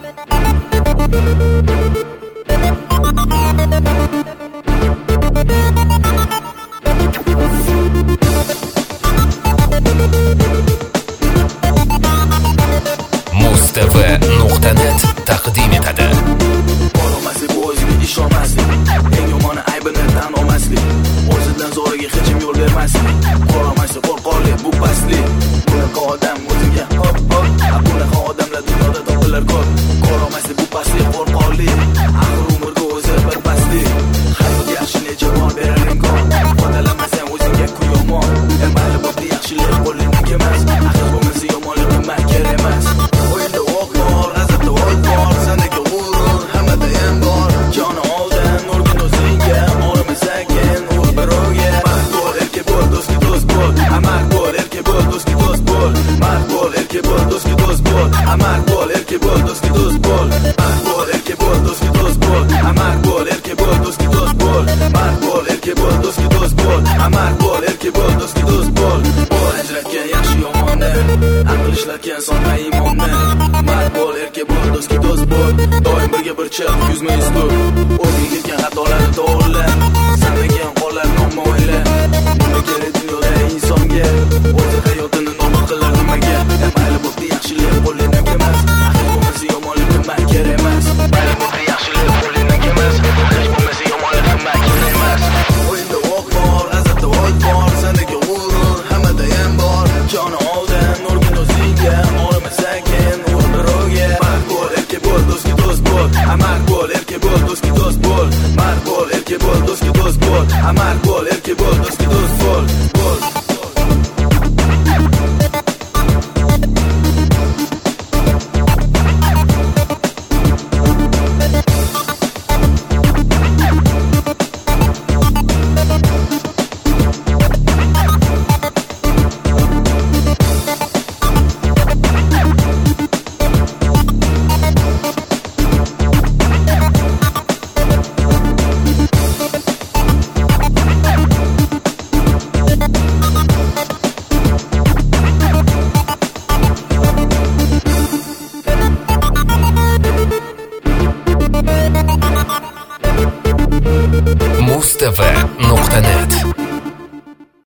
mustv.net taqdim etadi. Qo'rqmaslik bu o'ziga ishonmaslik, eng yomoni aybini tan olmaslik, o'zidan zo'riga hech kim yo'l bermaslik, qo'rqmaslik qo'rqoqlik bu pastlik. Bunaqa odam o'ziga hop hop, bunaqa odamlar dunyoda topilar ko'p. Qo'rqmaslik bu pastlik qo'rqoqlik, axir umrga o'zi bir pastlik. Hayot yaxshi necha bor berar imkon, foydalanmasang o'zingga ku yomon. Mayli bo'pti yaxshilik qo'lingdan emas, axir bo'lmasa yomonlik qilmak kerak emas. O'yinda o'q bor, azobda o'q bor, sendagi g'urur hammadayin bor. Joni oldan nurgin o'zingga, olmasakin ur birovga. Mard bo'l, erkak bo'l, do'stga do'st bo'l. Mard bo'l, erkak bo'l, do'stga do'st bo'l. Mard bo'l, erkak bo'l, do'stga do'st bo'l. Mard bo'l, erkak bo'l, do'stga do'st bo'l. Mard bo'l, erkak bo'l, do'stga do'st bo'l. Mard bo'l, erkak bo'l, do'stga do'st bo'l. Mard bo'l, erkak bo'l, do'stga do'st bo'l. Mard bo'l, erkak bo'l, do'stga do'st bo'l. Ajratgan yaxshi yomonni, aql ishlatgan sonma iymonni. Mard bo'l, erkak bo'l, do'stga do'st bo'l. Doim birga bir chiq, yuzma yuz tur. O'zing ketgan xatolarni to'g'rila, sanmagan qollar nomma o'yla. Nima kerak dunyoda insonga, o'zi hayotini nobud qilar nimaga? Mayli bo'pti yaxshilik qo'lingdan emas, axir bo'lmasa yomonlik qilmak kerak emas. Mayli bo'pti yaxshilik qo'lingdan emas, hech bo'lmasa yomonlik qilmak kerak emas. O'yinda o'q bor, azobda o'q bor, sendagi g'urur hammadayin bor. Joni oldan nurgin o'zingga, olmasakin ur birovga. Mard bo'l, erkak bo'l, do'stga do'st bo'l. Mard bo'l, erkak bo'l, do'stga do'st bo'l. Mard bo'l, erkak bo'l, do'stga do'st bo'l. Mard bo'l, erkak bo'l, do'stga do'st bo'l. mustv.net